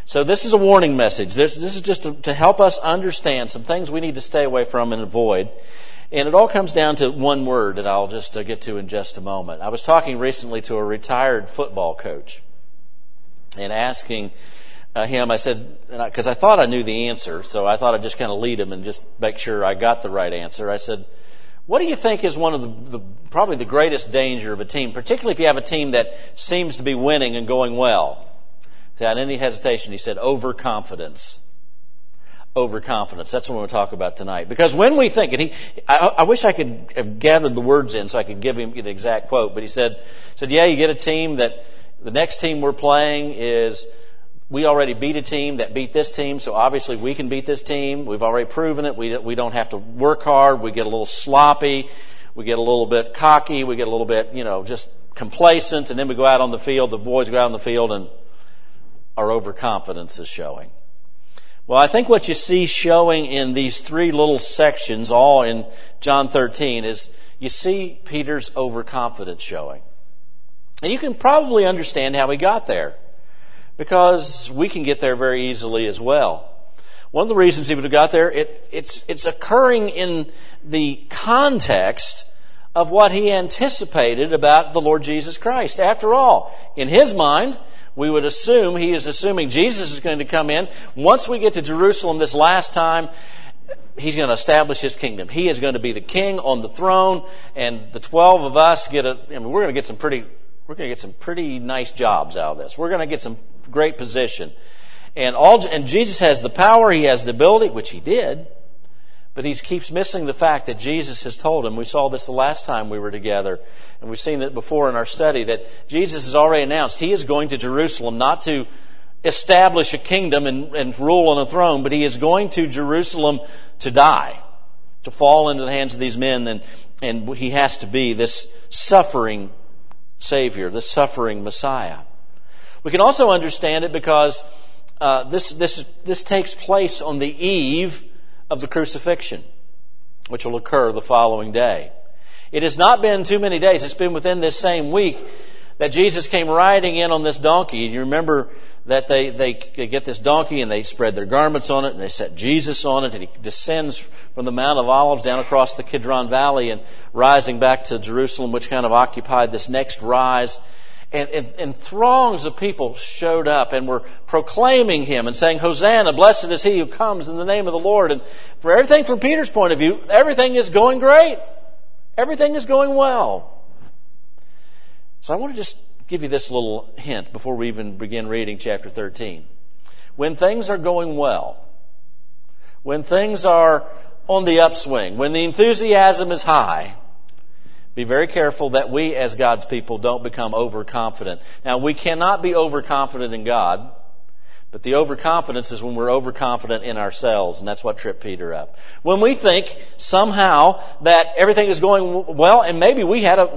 So this is a warning message. This is just to help us understand some things we need to stay away from and avoid. And it all comes down to one word that I'll just get to in just a moment. I was talking recently to a retired football coach and asking him, I said, because I thought I knew the answer, so I thought I'd just kind of lead him and just make sure I got the right answer. I said, what do you think is one of the probably the greatest danger of a team, particularly if you have a team that seems to be winning and going well? Without any hesitation, he said, overconfidence. Overconfidence. That's what we're going to talk about tonight. Because when we think, and I wish I could have gathered the words in so I could give him the exact quote, but he said, yeah, you get a team that the next team we're playing is, we already beat a team that beat this team, so obviously we can beat this team. We've already proven it. We don't have to work hard. We get a little sloppy. We get a little bit cocky. We get a little bit, just complacent, and then we go out on the field. The boys go out on the field, and our overconfidence is showing. Well, I think what you see showing in these three little sections, all in John 13, is you see Peter's overconfidence showing. And you can probably understand how he got there, because we can get there very easily as well. One of the reasons he would have got there, it's occurring in the context of what he anticipated about the Lord Jesus Christ. After all, in his mind, we would assume, he is assuming Jesus is going to come in. Once we get to Jerusalem this last time, he's going to establish his kingdom. He is going to be the king on the throne, and the 12 of us we're going to get some pretty nice jobs out of this. We're going to get some great position. And Jesus has the power, he has the ability, which he did, but he keeps missing the fact that Jesus has told him. We saw this the last time we were together, and we've seen that before in our study, that Jesus has already announced he is going to Jerusalem not to establish a kingdom and rule on a throne, but he is going to Jerusalem to die, to fall into the hands of these men, and he has to be this suffering Savior, this suffering Messiah. We can also understand it because this takes place on the eve of the crucifixion, which will occur the following day. It has not been too many days. It's been within this same week that Jesus came riding in on this donkey. You remember that they get this donkey and they spread their garments on it and they set Jesus on it, and he descends from the Mount of Olives down across the Kidron Valley and rising back to Jerusalem, which kind of occupied this next rise. And throngs of people showed up and were proclaiming him and saying, Hosanna, blessed is he who comes in the name of the Lord. And for everything from Peter's point of view, everything is going great. Everything is going well. So I want to just give you this little hint before we even begin reading chapter 13. When things are going well, when things are on the upswing, when the enthusiasm is high, be very careful that we as God's people don't become overconfident. Now, we cannot be overconfident in God, but the overconfidence is when we're overconfident in ourselves, and that's what tripped Peter up. When we think somehow that everything is going well, and maybe we have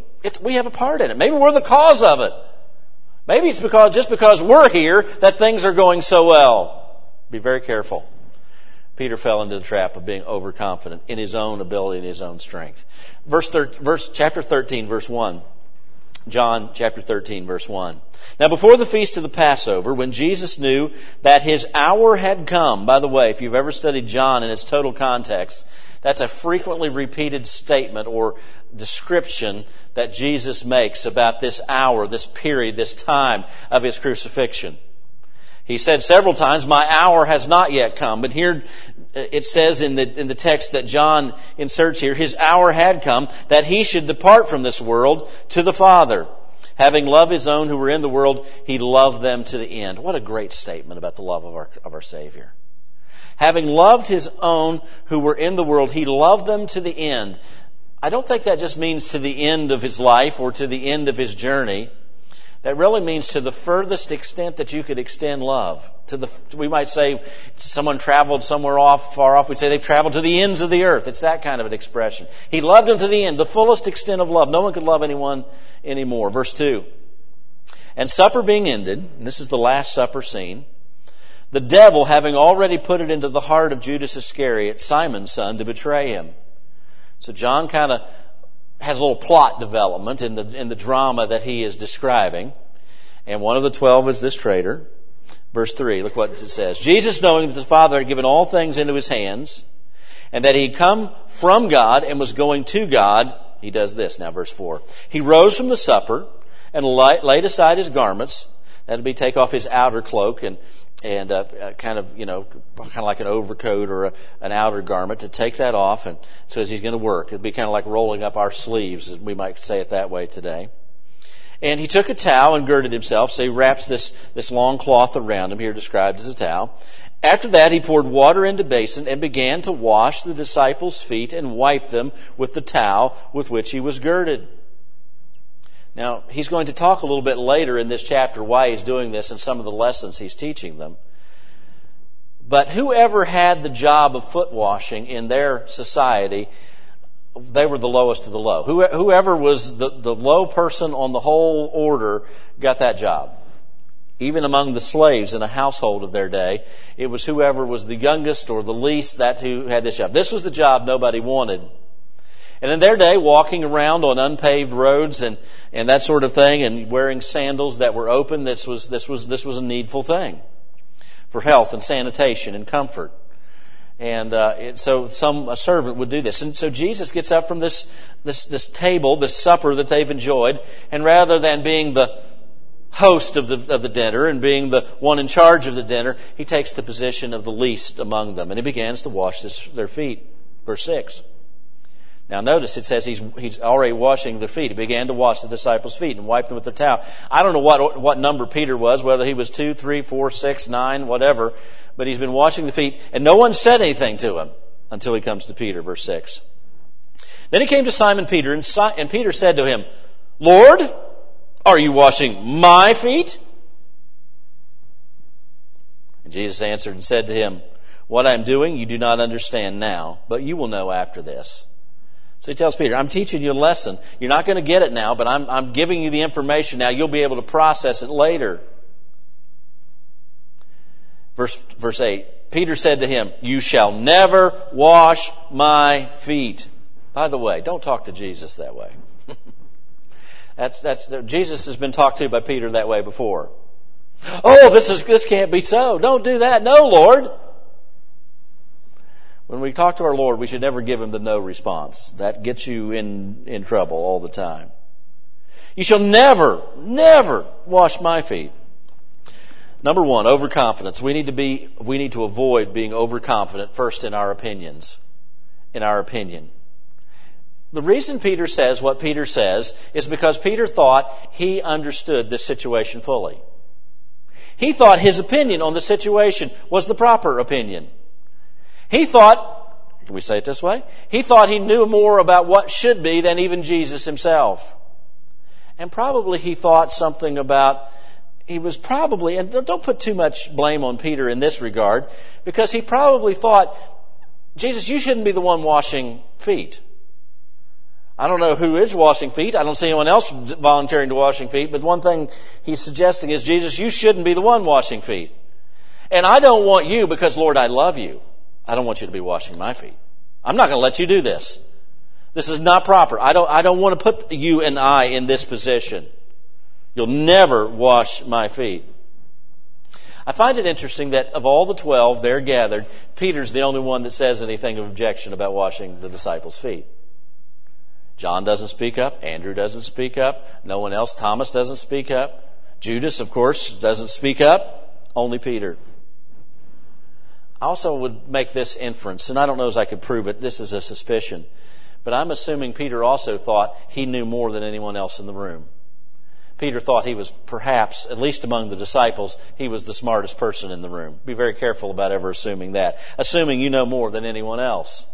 a part in it. Maybe we're the cause of it. Maybe it's just because we're here that things are going so well. Be very careful. Peter fell into the trap of being overconfident in his own ability and his own strength. Chapter 13, verse 1. John chapter 13, verse 1. Now before the feast of the Passover, when Jesus knew that his hour had come, by the way, if you've ever studied John in its total context, that's a frequently repeated statement or description that Jesus makes about this hour, this period, this time of his crucifixion. He said several times, my hour has not yet come. But here it says in the text that John inserts here, his hour had come that he should depart from this world to the Father. Having loved his own who were in the world, he loved them to the end. What a great statement about the love of our Savior. Having loved his own who were in the world, he loved them to the end. I don't think that just means to the end of his life or to the end of his journey. That really means to the furthest extent that you could extend love. We might say someone traveled somewhere far off. We'd say they've traveled to the ends of the earth. It's that kind of an expression. He loved them to the end, the fullest extent of love. No one could love anyone anymore. Verse 2. And supper being ended, and this is the Last Supper scene, the devil having already put it into the heart of Judas Iscariot, Simon's son, to betray him. So John kind of has a little plot development in the drama that he is describing. And one of the 12 is this traitor. Verse 3, look what it says. Jesus, knowing that the Father had given all things into his hands, and that he had come from God and was going to God, he does this now, verse 4. He rose from the supper and laid aside his garments. That would be take off his outer cloak and kind of like an overcoat or an outer garment, to take that off, and so as he's going to work. It'd be kind of like rolling up our sleeves, we might say it that way today. And he took a towel and girded himself, so he wraps this long cloth around him, here described as a towel. After that, he poured water into a basin and began to wash the disciples' feet and wipe them with the towel with which he was girded. Now, he's going to talk a little bit later in this chapter why he's doing this and some of the lessons he's teaching them. But whoever had the job of foot washing in their society, they were the lowest of the low. Whoever was the low person on the whole order got that job. Even among the slaves in a household of their day, it was whoever was the youngest or the least who had this job. This was the job nobody wanted. And in their day, walking around on unpaved roads and that sort of thing, and wearing sandals that were open, this was a needful thing for health and sanitation and comfort. And so a servant would do this. And so Jesus gets up from this table, this supper that they've enjoyed, and rather than being the host of the dinner and being the one in charge of the dinner, he takes the position of the least among them, and he begins to wash their feet. Verse 6. Now notice it says he's already washing their feet. He began to wash the disciples' feet and wipe them with their towel. I don't know what number Peter was, whether he was 2, 3, 4, 6, 9, whatever, but he's been washing the feet, and no one said anything to him until he comes to Peter, verse 6. Then he came to Simon Peter, and Peter said to him, Lord, are you washing my feet? And Jesus answered and said to him, what I am doing you do not understand now, but you will know after this. So he tells Peter, I'm teaching you a lesson. You're not going to get it now, but I'm giving you the information now. You'll be able to process it later. Verse 8, Peter said to him, you shall never wash my feet. By the way, don't talk to Jesus that way. Jesus has been talked to by Peter that way before. Oh, this can't be so. Don't do that. No, Lord. When we talk to our Lord, we should never give him the no response. That gets you in trouble all the time. You shall never wash my feet. Number one, overconfidence. We need to avoid being overconfident first in our opinions. In our opinion. The reason Peter says what Peter says is because Peter thought he understood this situation fully. He thought his opinion on the situation was the proper opinion. He thought, can we say it this way? He thought he knew more about what should be than even Jesus himself. And probably he thought something about, and don't put too much blame on Peter in this regard, because he probably thought, Jesus, you shouldn't be the one washing feet. I don't know who is washing feet. I don't see anyone else volunteering to washing feet. But one thing he's suggesting is, Jesus, you shouldn't be the one washing feet. And I don't want you, because, Lord, I love you. I don't want you to be washing my feet. I'm not going to let you do this. This is not proper. I don't want to put you and I in this position. You'll never wash my feet. I find it interesting that of all the 12 there gathered, Peter's the only one that says anything of objection about washing the disciples' feet. John doesn't speak up. Andrew doesn't speak up. No one else. Thomas doesn't speak up. Judas, of course, doesn't speak up. Only Peter. I also would make this inference, and I don't know as I could prove it. This is a suspicion. But I'm assuming Peter also thought he knew more than anyone else in the room. Peter thought he was perhaps, at least among the disciples, he was the smartest person in the room. Be very careful about ever assuming that. Assuming you know more than anyone else.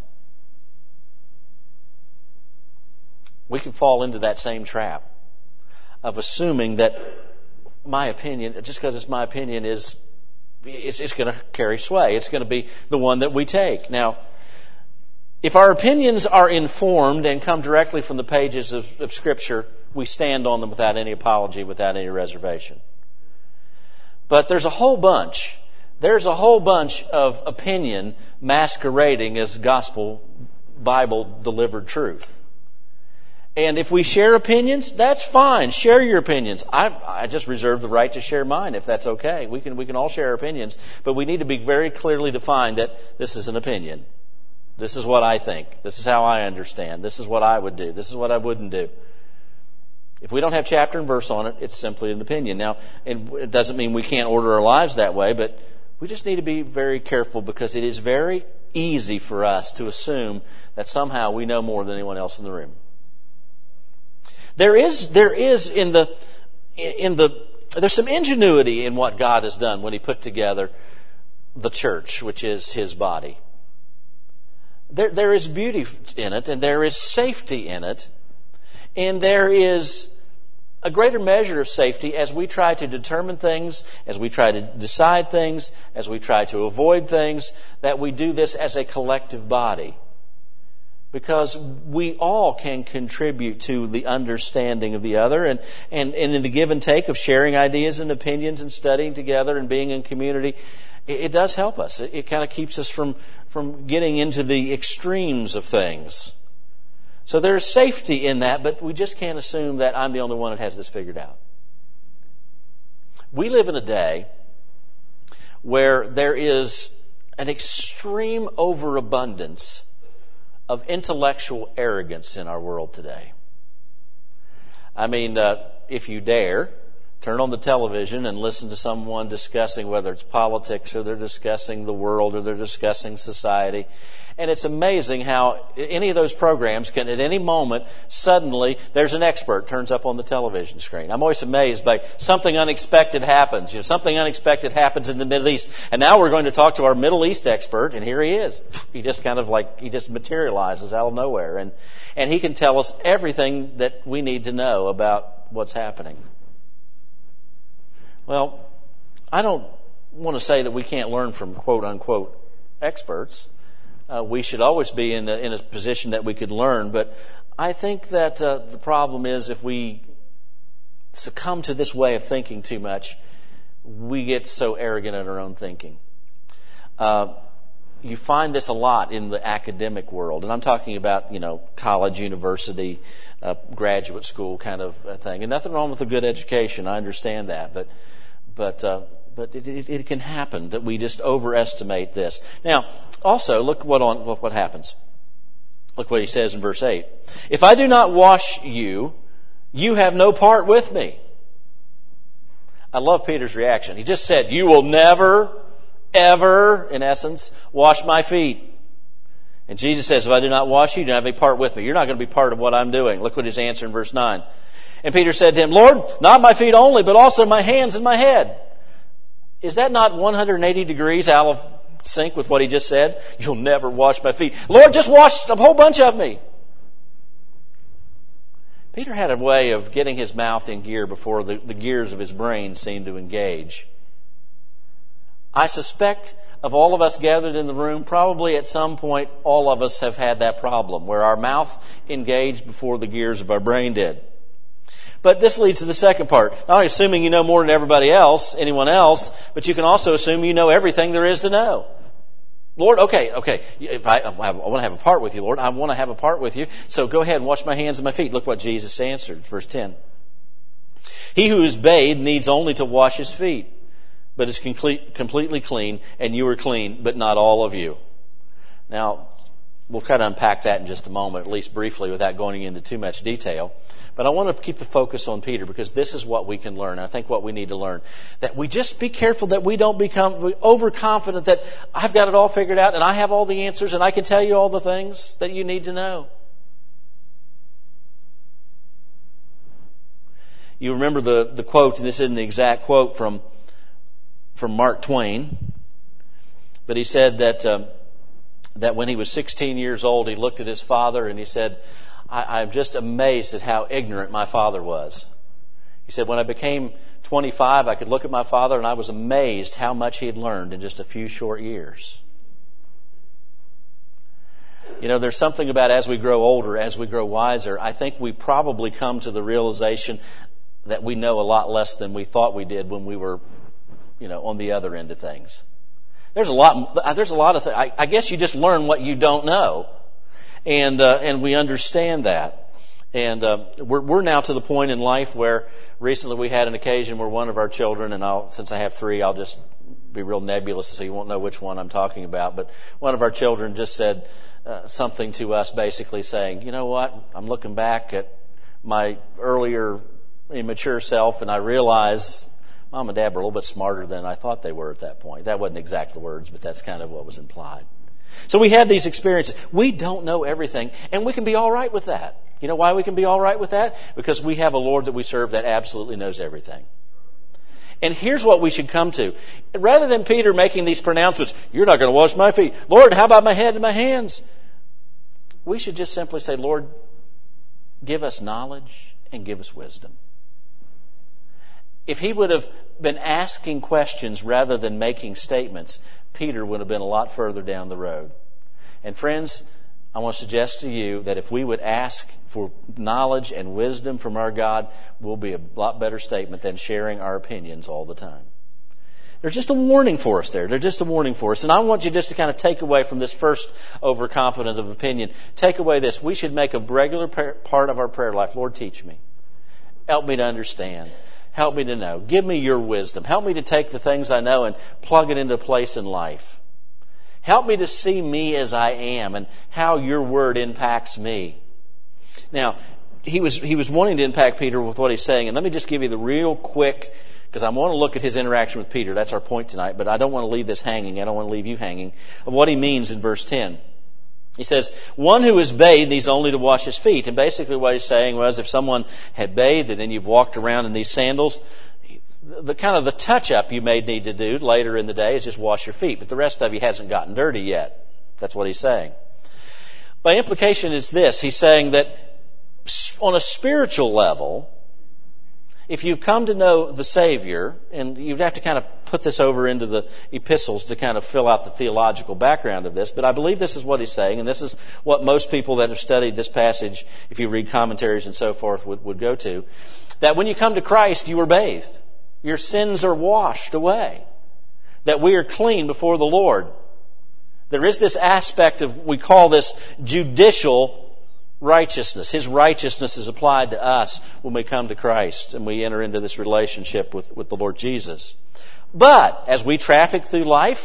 We can fall into that same trap of assuming that my opinion, just because it's my opinion, it's going to carry sway. It's going to be the one that we take. Now, if our opinions are informed and come directly from the pages of Scripture, we stand on them without any apology, without any reservation. But there's a whole bunch of opinion masquerading as gospel, Bible-delivered truth. And if we share opinions, that's fine. Share your opinions. I just reserve the right to share mine if that's okay. We can all share our opinions, but we need to be very clearly defined that this is an opinion. This is what I think. This is how I understand. This is what I would do. This is what I wouldn't do. If we don't have chapter and verse on it, it's simply an opinion. Now, it doesn't mean we can't order our lives that way, but we just need to be very careful because it is very easy for us to assume that somehow we know more than anyone else in the room. There's some ingenuity in what God has done when He put together the church, which is His body. There is beauty in it, and there is safety in it, and there is a greater measure of safety as we try to determine things, as we try to decide things, as we try to avoid things, that we do this as a collective body. Because we all can contribute to the understanding of the other and in the give and take of sharing ideas and opinions and studying together and being in community, it does help us. It kind of keeps us from getting into the extremes of things. So there's safety in that, but we just can't assume that I'm the only one that has this figured out. We live in a day where there is an extreme overabundance of intellectual arrogance in our world today. I mean, if you dare, turn on the television and listen to someone discussing whether it's politics or they're discussing the world or they're discussing society. And it's amazing how any of those programs can, at any moment, suddenly, there's an expert turns up on the television screen. I'm always amazed by something unexpected happens. Something unexpected happens in the Middle East. And now we're going to talk to our Middle East expert, and here he is. He just he just materializes out of nowhere. And he can tell us everything that we need to know about what's happening. Well, I don't want to say that we can't learn from quote-unquote experts. We should always be in a position that we could learn, but I think that the problem is if we succumb to this way of thinking too much, we get so arrogant in our own thinking. You find this a lot in the academic world, and I'm talking about, college, university, graduate school kind of thing. And nothing wrong with a good education, I understand that, but it can happen that we just overestimate this. Now, also, look what happens. Look what he says in verse 8. If I do not wash you, you have no part with me. I love Peter's reaction. He just said, you will never, ever, in essence, wash my feet. And Jesus says, if I do not wash you, you don't have any part with me. You're not going to be part of what I'm doing. Look what his answer in verse 9. And Peter said to him, Lord, not my feet only, but also my hands and my head. Is that not 180 degrees out of sync with what he just said? You'll never wash my feet. Lord, just wash a whole bunch of me. Peter had a way of getting his mouth in gear before the gears of his brain seemed to engage. I suspect of all of us gathered in the room, probably at some point all of us have had that problem where our mouth engaged before the gears of our brain did. But this leads to the second part. Not only assuming you know more than anyone else, but you can also assume you know everything there is to know. Lord, okay. If I want to have a part with you, Lord. I want to have a part with you. So go ahead and wash my hands and my feet. Look what Jesus answered, verse 10. He who is bathed needs only to wash his feet, but is completely clean, and you are clean, but not all of you. Now, we'll kind of unpack that in just a moment, at least briefly, without going into too much detail. But I want to keep the focus on Peter because this is what we can learn. I think what we need to learn. That we just be careful that we don't become overconfident that I've got it all figured out and I have all the answers and I can tell you all the things that you need to know. You remember the quote, and this isn't the exact quote from Mark Twain, but he said that when he was 16 years old, he looked at his father and he said, I'm just amazed at how ignorant my father was. He said, when I became 25, I could look at my father and I was amazed how much he had learned in just a few short years. There's something about as we grow older, as we grow wiser, I think we probably come to the realization that we know a lot less than we thought we did when we were, on the other end of things. There's a lot of things. I guess you just learn what you don't know. And we understand that. And we're now to the point in life where recently we had an occasion where one of our children, and since I have three, I'll just be real nebulous so you won't know which one I'm talking about. But one of our children just said something to us basically saying, you know what, I'm looking back at my earlier immature self and I realize Mom and Dad were a little bit smarter than I thought they were at that point. That wasn't exact the words, but that's kind of what was implied. So we have these experiences. We don't know everything, and we can be all right with that. You know why we can be all right with that? Because we have a Lord that we serve that absolutely knows everything. And here's what we should come to. Rather than Peter making these pronouncements, you're not going to wash my feet. Lord, how about my head and my hands? We should just simply say, Lord, give us knowledge and give us wisdom. If he would have been asking questions rather than making statements, Peter would have been a lot further down the road. And friends, I want to suggest to you that if we would ask for knowledge and wisdom from our God, we'll be a lot better statement than sharing our opinions all the time. There's just a warning for us there. There's just a warning for us. And I want you just to kind of take away from this first overconfident of opinion, take away this. We should make a regular part of our prayer life. Lord, teach me. Help me to understand. Help me to know. Give me your wisdom. Help me to take the things I know and plug it into place in life. Help me to see me as I am and how your word impacts me. Now, he was wanting to impact Peter with what he's saying. And let me just give you the real quick, because I want to look at his interaction with Peter. That's our point tonight. But I don't want to leave this hanging. I don't want to leave you hanging. Of what he means in verse 10. He says, one who is bathed needs only to wash his feet. And basically what he's saying was if someone had bathed and then you've walked around in these sandals, the kind of the touch-up you may need to do later in the day is just wash your feet. But the rest of you hasn't gotten dirty yet. That's what he's saying. By implication is this. He's saying that on a spiritual level, if you've come to know the Savior, and you'd have to kind of put this over into the epistles to kind of fill out the theological background of this, but I believe this is what he's saying, and this is what most people that have studied this passage, if you read commentaries and so forth, would go to, that when you come to Christ, you are bathed. Your sins are washed away. That we are clean before the Lord. There is this aspect of, we call this judicial righteousness. His righteousness is applied to us when we come to Christ and we enter into this relationship with the Lord Jesus. But as we traffic through life,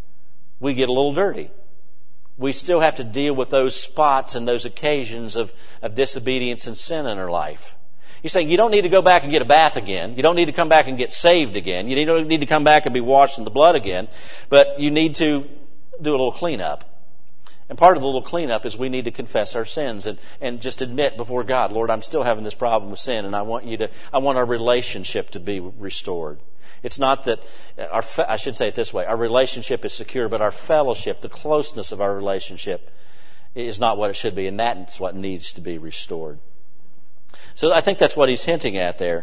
we get a little dirty. We still have to deal with those spots and those occasions of disobedience and sin in our life. He's saying you don't need to go back and get a bath again. You don't need to come back and get saved again. You don't need to come back and be washed in the blood again. But you need to do a little cleanup. And part of the little cleanup is we need to confess our sins and just admit before God, Lord, I'm still having this problem with sin, and I want our relationship to be restored. It's not that I should say it this way: our relationship is secure, but our fellowship, the closeness of our relationship, is not what it should be, and that's what needs to be restored. So I think that's what he's hinting at there.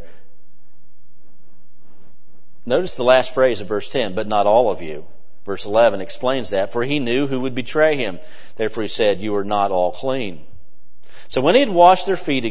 Notice the last phrase of verse 10, but not all of you. Verse 11 explains that, for he knew who would betray him. Therefore he said, you are not all clean. So when he had washed their feet,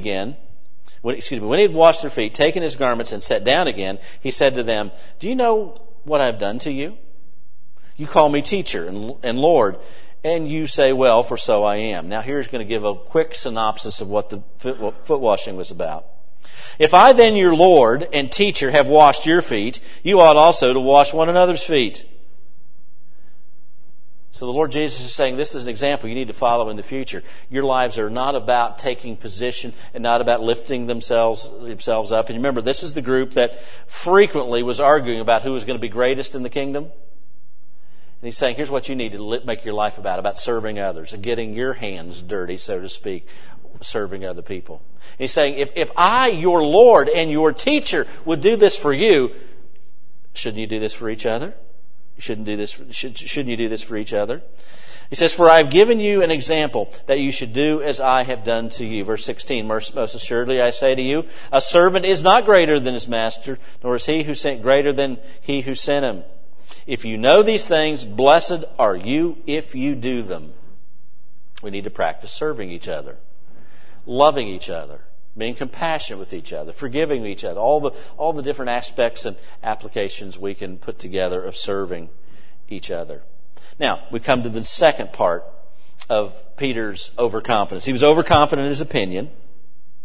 taken his garments and sat down again, he said to them, do you know what I've done to you? You call me teacher and Lord, and you say, well, for so I am. Now here's going to give a quick synopsis of what the foot washing was about. If I then, your Lord and teacher, have washed your feet, you ought also to wash one another's feet. So the Lord Jesus is saying this is an example you need to follow in the future. Your lives are not about taking position and not about lifting themselves up. And remember, this is the group that frequently was arguing about who was going to be greatest in the kingdom. And he's saying, here's what you need to make your life about serving others and getting your hands dirty, so to speak, serving other people. And he's saying, if I, your Lord and your teacher, would do this for you, shouldn't you do this for each other? Shouldn't you do this for each other? He says, for I have given you an example that you should do as I have done to you. Verse 16, most assuredly I say to you, a servant is not greater than his master, nor is he who sent greater than he who sent him. If you know these things, blessed are you if you do them. We need to practice serving each other, loving each other, being compassionate with each other, forgiving each other, all the different aspects and applications we can put together of serving each other. Now, we come to the second part of Peter's overconfidence. He was overconfident in his opinion.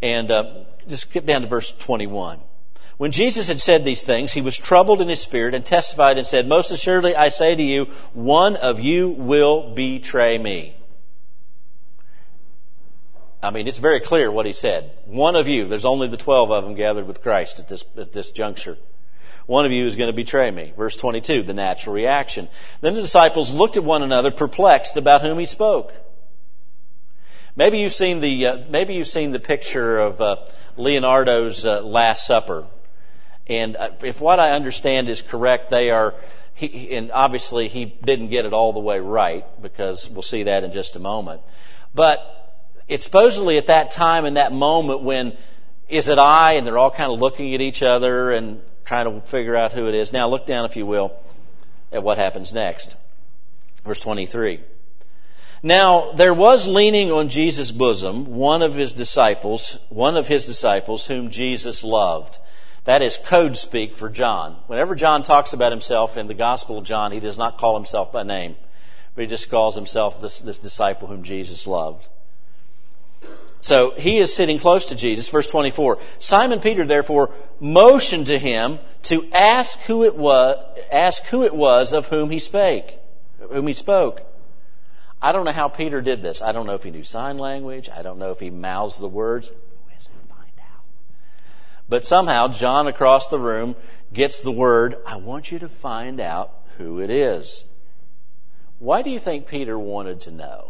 And just get down to verse 21. When Jesus had said these things, he was troubled in his spirit and testified and said, "Most assuredly I say to you, one of you will betray me." I mean, it's very clear what he said. One of you. There's only the 12 of them gathered with Christ at this juncture. One of you is going to betray me. Verse 22, the natural reaction. Then the disciples looked at one another, perplexed about whom he spoke. Maybe you've seen the picture of Leonardo's Last Supper, and if what I understand is correct, and obviously he didn't get it all the way right, because we'll see that in just a moment. But it's supposedly at that time, in that moment, when is it I, and they're all kind of looking at each other and trying to figure out who it is. Now look down, if you will, at what happens next. Verse 23. Now there was leaning on Jesus' bosom one of his disciples whom Jesus loved. That is code speak for John. Whenever John talks about himself in the Gospel of John, he does not call himself by name, but he just calls himself this disciple whom Jesus loved. So he is sitting close to Jesus. Verse 24. Simon Peter therefore motioned to him to ask who it was of whom he spoke. I don't know how Peter did this. I don't know if he knew sign language. I don't know if he mouths the words. Who is it? Find out. But somehow John across the room gets the word, I want you to find out who it is. Why do you think Peter wanted to know?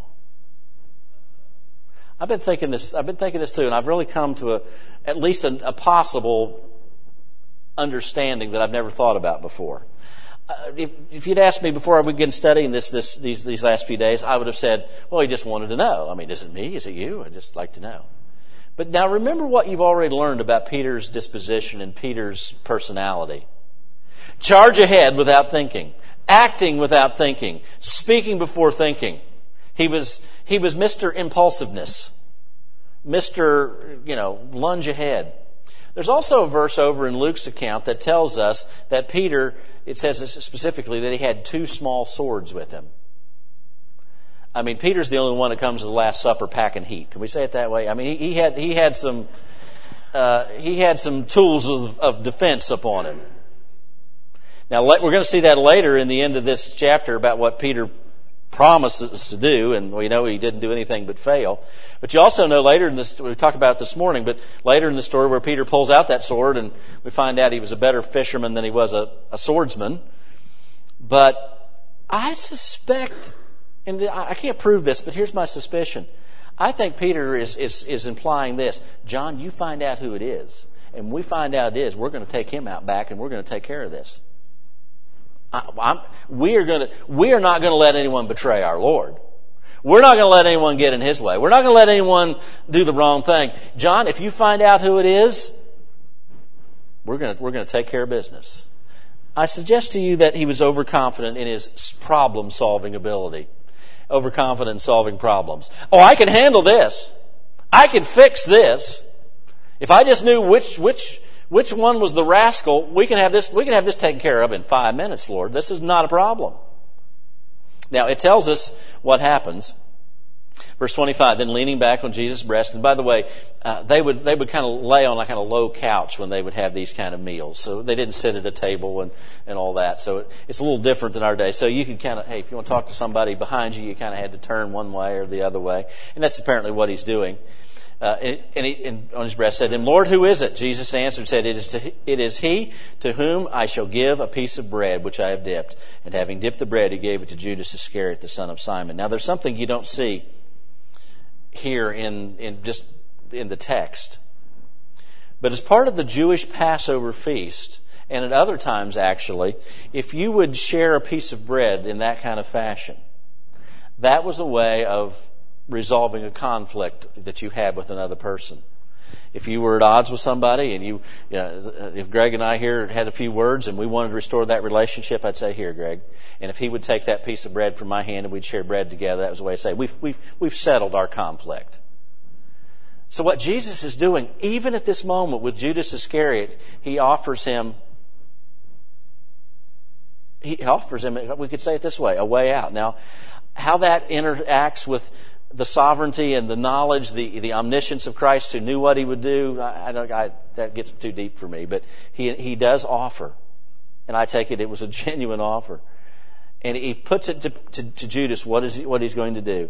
I've been thinking this too, and I've really come to at least a possible understanding that I've never thought about before. If you'd asked me before I began studying these last few days, I would have said, well, he just wanted to know. I mean, is it me? Is it you? I'd just like to know. But now remember what you've already learned about Peter's disposition and Peter's personality. Charge ahead without thinking. Acting without thinking. Speaking before thinking. He was Mr. Impulsiveness. Mr., lunge ahead. There's also a verse over in Luke's account that tells us that Peter, it says specifically that he had 2 small swords with him. I mean, Peter's the only one that comes to the Last Supper packing heat. Can we say it that way? I mean, he had some tools of defense upon him. Now, we're going to see that later in the end of this chapter about what Peter promises to do, and we know he didn't do anything but fail. But you also know later in this, we talked about it this morning, but later in the story where Peter pulls out that sword and we find out he was a better fisherman than he was a swordsman. But I suspect, and I can't prove this, but here's my suspicion. I think Peter is implying this. John, you find out who it is. And when we find out it is, we're going to take him out back and we're going to take care of this. We are not going to let anyone betray our Lord. We're not going to let anyone get in his way. We're not going to let anyone do the wrong thing. John, if you find out who it is, we're going to take care of business. I suggest to you that he was overconfident in his problem-solving ability. Overconfident in solving problems. Oh, I can handle this. I can fix this. If I just knew which one was the rascal, we can have this taken care of in 5 minutes, Lord. This is not a problem. Now, it tells us what happens. Verse 25, then leaning back on Jesus' breast, and by the way, they would kind of lay on a kind of low couch when they would have these kind of meals. So they didn't sit at a table and all that. So it's a little different than our day. So you could kind of, if you want to talk to somebody behind you, you kind of had to turn one way or the other way. And that's apparently what he's doing. And on his breast said to him, Lord, who is it? Jesus answered and said, it is he to whom I shall give a piece of bread which I have dipped. And having dipped the bread, he gave it to Judas Iscariot, the son of Simon. Now there's something you don't see here in the text. But as part of the Jewish Passover feast, and at other times actually, if you would share a piece of bread in that kind of fashion, that was a way of resolving a conflict that you had with another person. If you were at odds with somebody and if Greg and I here had a few words and we wanted to restore that relationship, I'd say, here, Greg. And if he would take that piece of bread from my hand and we'd share bread together, that was a way to say, we've settled our conflict. So what Jesus is doing, even at this moment with Judas Iscariot, he offers him, we could say it this way, a way out. Now, how that interacts with the sovereignty and the knowledge, the omniscience of Christ, who knew what He would do, that gets too deep for me. But He does offer. And I take it was a genuine offer. And He puts it to Judas what He's going to do.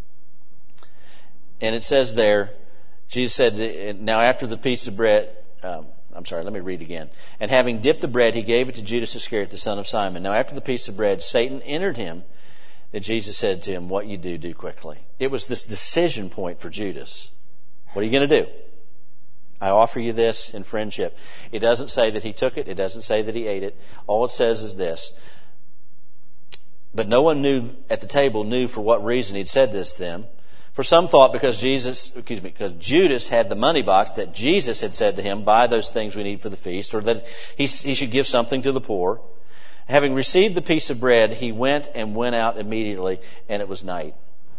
And it says there, Jesus said, now after the piece of bread, let me read again. And having dipped the bread, He gave it to Judas Iscariot, the son of Simon. Now after the piece of bread, Satan entered him. Then Jesus said to him, what you do quickly. It was this decision point for Judas. What are you going to do? I offer you this in friendship. It doesn't say that he took it. It doesn't say that he ate it. All it says is this. But no one at the table knew for what reason he'd said this to them. For some thought because Judas had the money box that Jesus had said to him, buy those things we need for the feast, or that he should give something to the poor. Having received the piece of bread, he went out immediately, and it was night.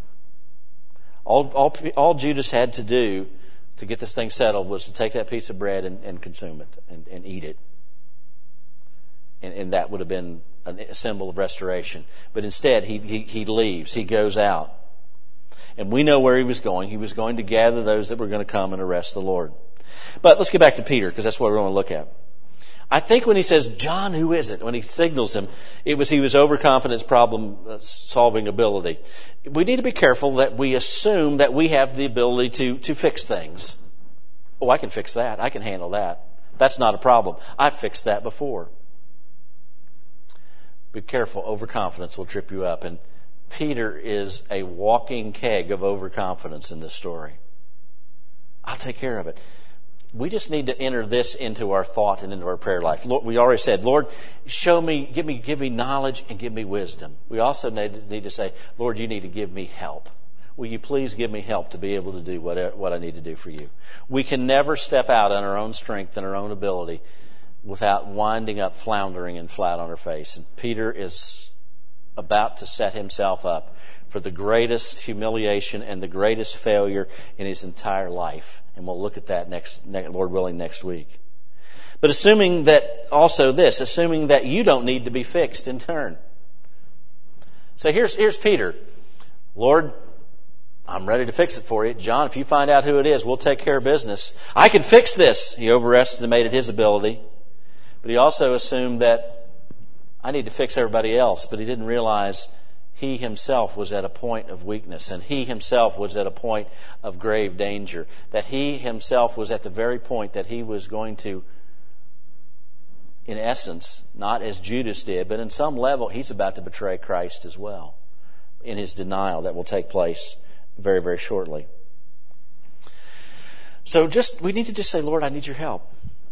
All Judas had to do to get this thing settled was to take that piece of bread and consume it and eat it. And that would have been a symbol of restoration. But instead, he leaves. He goes out. And we know where he was going. He was going to gather those that were going to come and arrest the Lord. But let's get back to Peter, because that's what we're going to look at. I think when he says, John, who is it? When he signals him, he was overconfident, problem-solving ability. We need to be careful that we assume that we have the ability to fix things. Oh, I can fix that. I can handle that. That's not a problem. I've fixed that before. Be careful. Overconfidence will trip you up. And Peter is a walking keg of overconfidence in this story. I'll take care of it. We just need to enter this into our thought and into our prayer life. Lord, we already said, Lord, show me, give me knowledge and give me wisdom. We also need to say, Lord, you need to give me help. Will you please give me help to be able to do what I need to do for you? We can never step out on our own strength and our own ability without winding up floundering and flat on our face. And Peter is about to set himself up for the greatest humiliation and the greatest failure in his entire life. And we'll look at that Lord willing, next week. But assuming that you don't need to be fixed in turn. So here's Peter. Lord, I'm ready to fix it for you. John, if you find out who it is, we'll take care of business. I can fix this. He overestimated his ability. But he also assumed that I need to fix everybody else. But he didn't realize he himself was at a point of weakness, and he himself was at a point of grave danger. That he himself was at the very point that he was going to, in essence, not as Judas did, but in some level, he's about to betray Christ as well in his denial that will take place very, very shortly. So we need to just say, Lord, I need your help.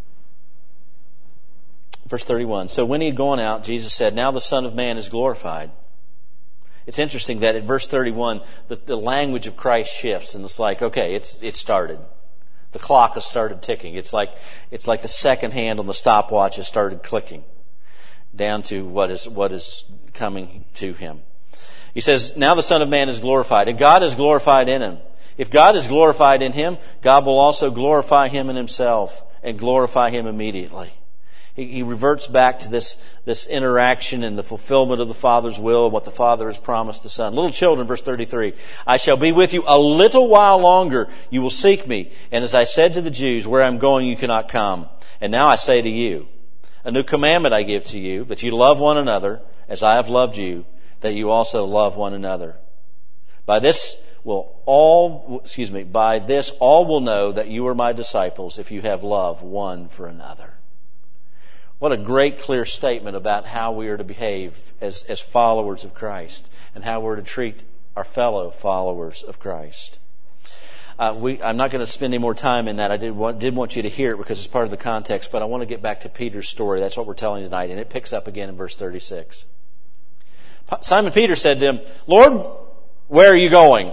Verse 31. So when he had gone out, Jesus said, now the Son of Man is glorified. It's interesting that at verse 31, the language of Christ shifts, and it's like, okay, it started. The clock has started ticking. It's like the second hand on the stopwatch has started clicking down to what is coming to him. He says, now the Son of Man is glorified, and God is glorified in him. If God is glorified in him, God will also glorify him in himself and glorify him immediately. He reverts back to this interaction and the fulfillment of the Father's will and what the Father has promised the Son. Little children, verse 33, I shall be with you a little while longer. You will seek me. And as I said to the Jews, where I'm going you cannot come. And now I say to you, a new commandment I give to you, that you love one another as I have loved you, that you also love one another. By this all will know that you are my disciples if you have love one for another. What a great, clear statement about how we are to behave as followers of Christ and how we're to treat our fellow followers of Christ. I'm not going to spend any more time in that. I did want you to hear it because it's part of the context, but I want to get back to Peter's story. That's what we're telling tonight, and it picks up again in verse 36. Simon Peter said to him, Lord, where are you going?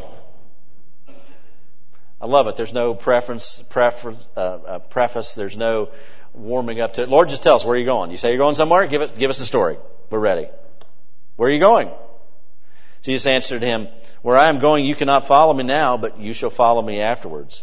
I love it. There's no preface. There's no warming up to it. Lord, just tell us, where are you going? You say you're going somewhere? Give us the story. We're ready. Where are you going? Jesus answered him, where I am going, you cannot follow me now, but you shall follow me afterwards.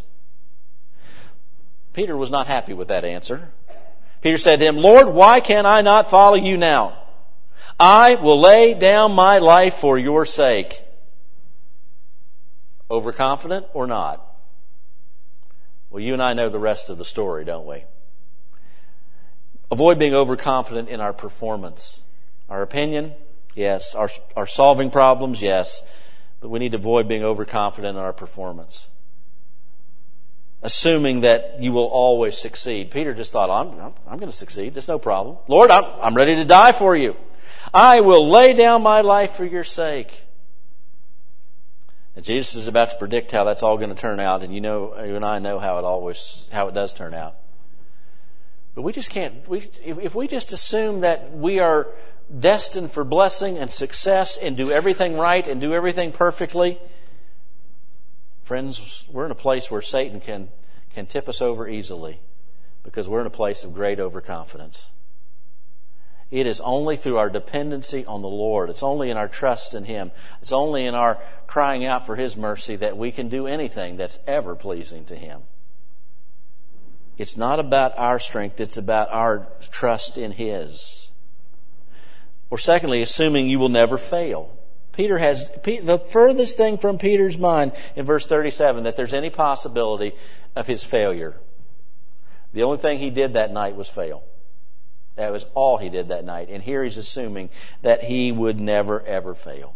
Peter was not happy with that answer. Peter said to him, Lord, why can I not follow you now? I will lay down my life for your sake. Overconfident or not? Well, you and I know the rest of the story, don't we? Avoid being overconfident in our performance. Our opinion, yes. Our solving problems, yes. But we need to avoid being overconfident in our performance. Assuming that you will always succeed. Peter just thought, I'm going to succeed. There's no problem. Lord, I'm ready to die for you. I will lay down my life for your sake. And Jesus is about to predict how that's all going to turn out, and you and I know how it does turn out. But we just can't. If we just assume that we are destined for blessing and success and do everything right and do everything perfectly, friends, we're in a place where Satan can tip us over easily, because we're in a place of great overconfidence. It is only through our dependency on the Lord. It's only in our trust in Him. It's only in our crying out for His mercy that we can do anything that's ever pleasing to Him. It's not about our strength. It's about our trust in His. Or secondly, assuming you will never fail. Peter has the furthest thing from Peter's mind in verse 37 that there's any possibility of his failure. The only thing he did that night was fail. That was all he did that night. And here he's assuming that he would never, ever fail.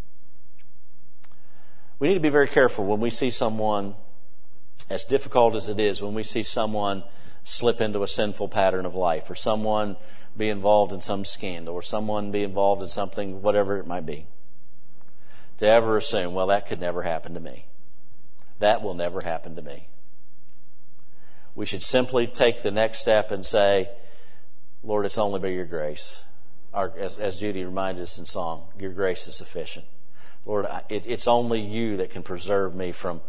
We need to be very careful when we see someone, as difficult as it is, when we see someone slip into a sinful pattern of life, or someone be involved in some scandal, or someone be involved in something, whatever it might be, to ever assume, well, that could never happen to me. That will never happen to me. We should simply take the next step and say, Lord, it's only by your grace. As Judy reminded us in song, your grace is sufficient. Lord, it's only you that can preserve me from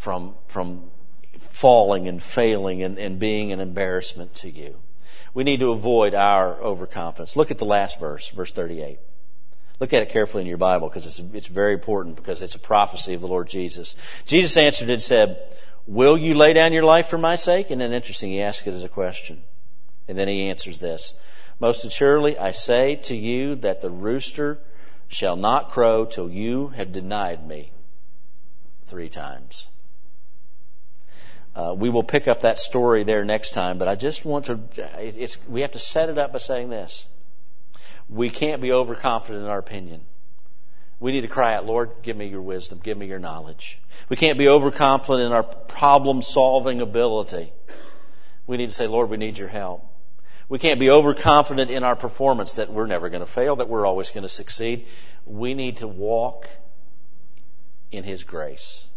falling and failing and being an embarrassment to you. We need to avoid our overconfidence. Look at the last verse, verse 38. Look at it carefully in your Bible, because it's very important, because it's a prophecy of the Lord Jesus. Jesus answered and said, will you lay down your life for my sake? And then interesting, he asked it as a question. And then he answers this. Most assuredly, I say to you that the rooster shall not crow till you have denied me 3 times. We will pick up that story there next time, but I just want to, we have to set it up by saying this. We can't be overconfident in our opinion. We need to cry out, Lord, give me your wisdom, give me your knowledge. We can't be overconfident in our problem-solving ability. We need to say, Lord, we need your help. We can't be overconfident in our performance, that we're never going to fail, that we're always going to succeed. We need to walk in His grace.